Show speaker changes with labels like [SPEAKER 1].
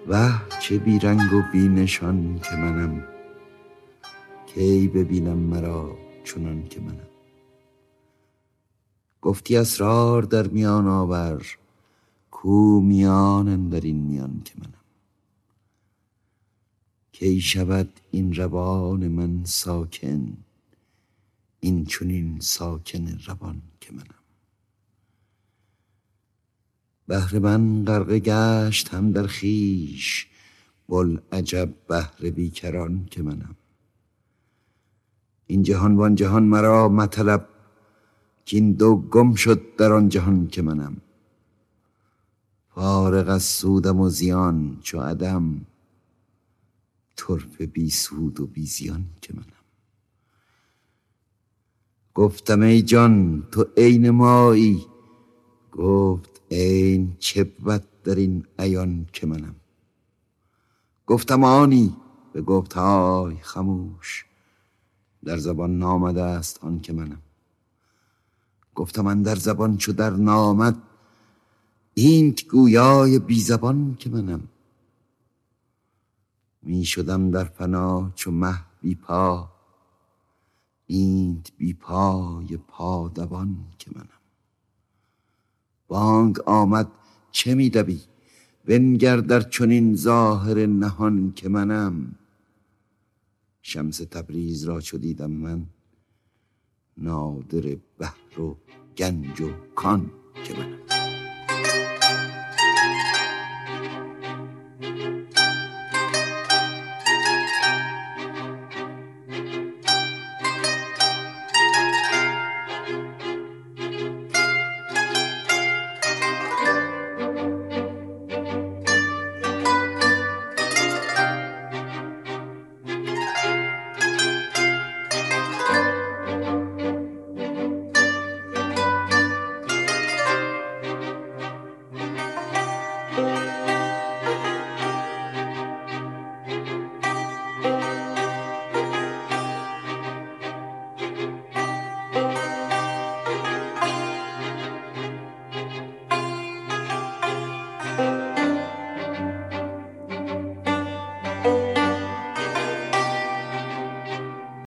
[SPEAKER 1] وه چه بی رنگ و بی نشان که منم، کی ببینم مرا چنان که منم. گفتی اسرار در میان آور، کو میان اندر این میان که منم. کی شود این روان من ساکن، این چنین ساکن روان که منم. بحر من غرقه گشت هم در خویش، بوالعجب بحر بیکران که منم. این جهان وان جهان مرا مطلب، کین دو گم شد در آن جهان که منم. فارغ از سودم و زیان چو عدم، طرفه بی سود و بی زیان که منم. گفتم ای جان تو عین مایی، گفت عین چه بود در این عیان که منم. گفتم آنی، بگفت های خموش، در زبان نامده است آن که منم. گفتم اندر زبان چو در نامد، اینت گویای بی زبان که منم. می شدم در فنا چو مه بی پا، اینت بی پای پادوان که منم. بانگ آمد چه می دوی، بنگر در چنین ظاهر نهان که منم. شمس تبریز را چو دیدم من، نادر بحر و گنج و کان که منم.